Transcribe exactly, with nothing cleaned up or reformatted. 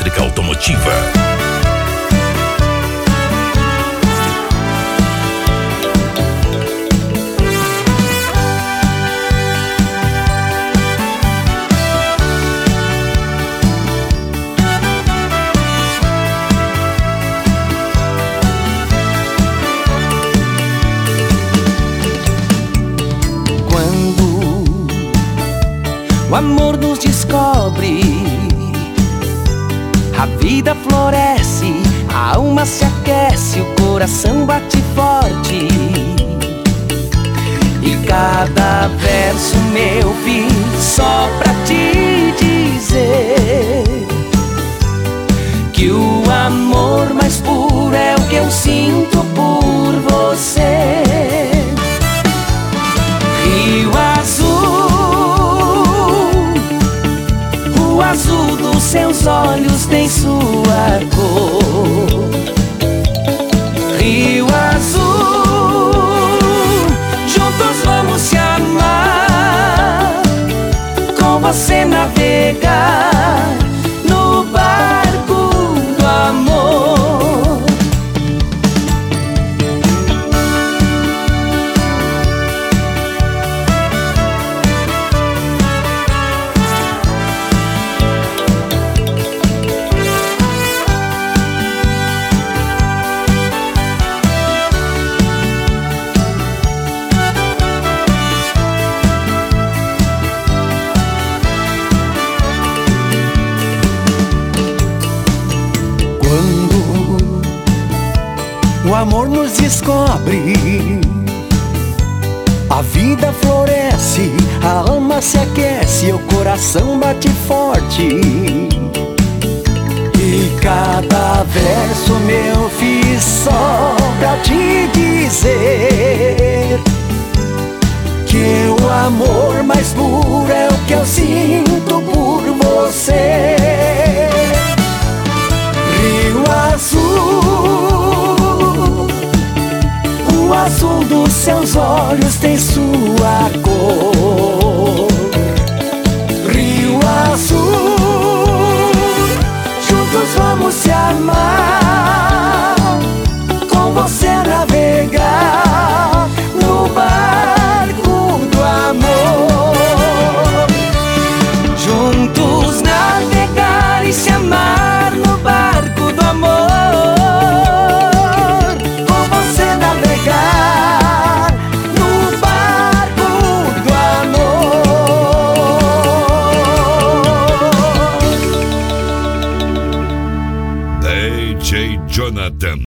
elétrica automotiva. O amor nos descobre, a vida floresce, a alma se aquece, o coração bate forte. E cada verso meu fiz só pra te dizer que o amor mais puro é o que eu sinto por você. Rio azul, o azul dos seus olhos tem sua cor. Rio azul, juntos vamos se amar, com você navegar no barco do amor. O amor nos descobre, a vida floresce, a alma se aquece, o coração bate forte. E cada verso meu fiz só pra te dizer que o amor mais puro é o que eu sinto por você. Rio azul, o azul dos seus olhos tem sua cor. Rio azul, juntos vamos se amar, com você navegar no barco do amor. Juntos navegar e se amar no barco do amor. D J Jonathan.